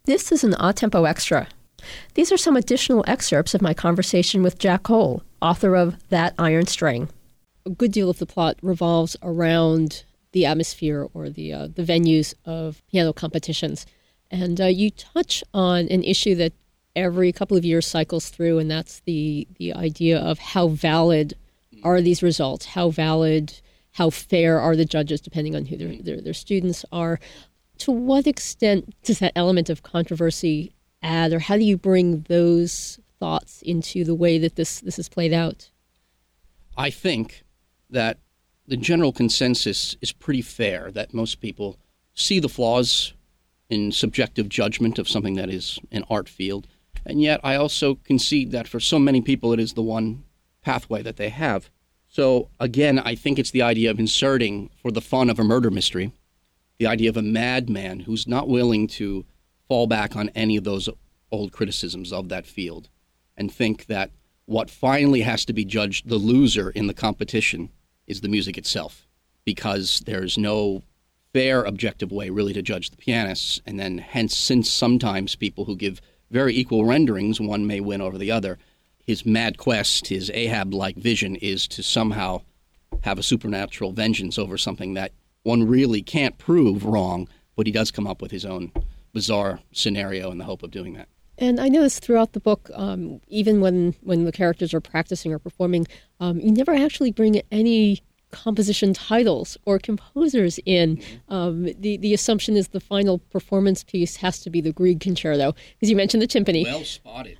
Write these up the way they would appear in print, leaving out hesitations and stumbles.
This is an Odd Tempo Extra. These are some additional excerpts of my conversation with Jack Cole, author of That Iron String. A good deal of the plot revolves around the atmosphere or the venues of piano competitions. And you touch on an issue that every couple of years cycles through, and that's the idea of how valid are these results, how fair are the judges, depending on who their students are. To what extent does that element of controversy add, or how do you bring those thoughts into the way that this is played out? I think that the general consensus is pretty fair, that most people see the flaws in subjective judgment of something that is an art field. And yet I also concede that for so many people it is the one pathway that they have. So again, I think it's the idea of inserting, for the fun of a murder mystery, the idea of a madman who's not willing to fall back on any of those old criticisms of that field and think that what finally has to be judged, the loser in the competition, is the music itself, because there's no fair, objective way really to judge the pianists. And then hence, since sometimes people who give very equal renderings, one may win over the other, his mad quest, his Ahab-like vision is to somehow have a supernatural vengeance over something that one really can't prove wrong, but he does come up with his own bizarre scenario in the hope of doing that. And I noticed throughout the book, even when the characters are practicing or performing, you never actually bring any composition titles or composers in. The assumption is the final performance piece has to be the Grieg Concerto, because you mentioned the timpani. Well spotted.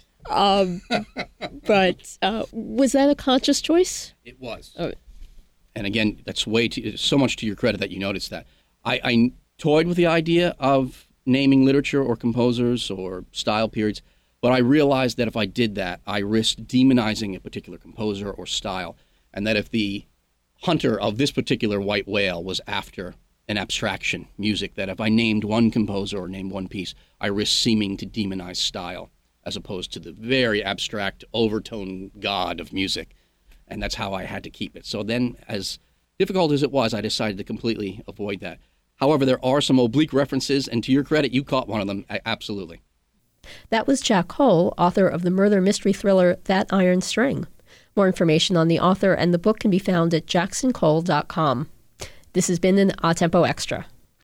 But was that a conscious choice? It was. Oh. And again, that's so much to your credit that you noticed that. I toyed with the idea of naming literature or composers or style periods, but I realized that if I did that, I risked demonizing a particular composer or style, and that if the hunter of this particular white whale was after an abstraction music, that if I named one composer or named one piece, I risked seeming to demonize style as opposed to the very abstract overtone god of music. And that's how I had to keep it. So then, as difficult as it was, I decided to completely avoid that. However, there are some oblique references, and to your credit, you caught one of them. Absolutely. That was Jack Cole, author of the murder mystery thriller That Iron String. More information on the author and the book can be found at jacksoncole.com. This has been an Odd Tempo Extra.